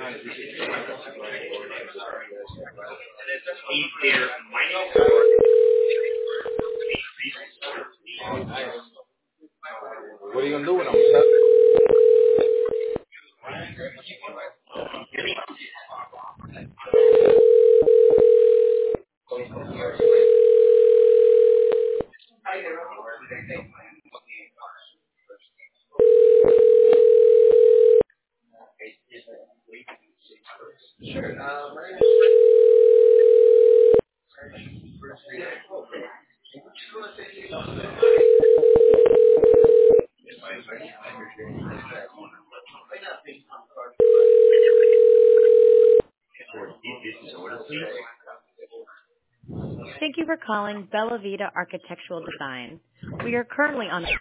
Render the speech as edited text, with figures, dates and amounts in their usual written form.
What are you gonna do with them? Sir? Thank you for calling Bella Vita Architectural Design. We are currently on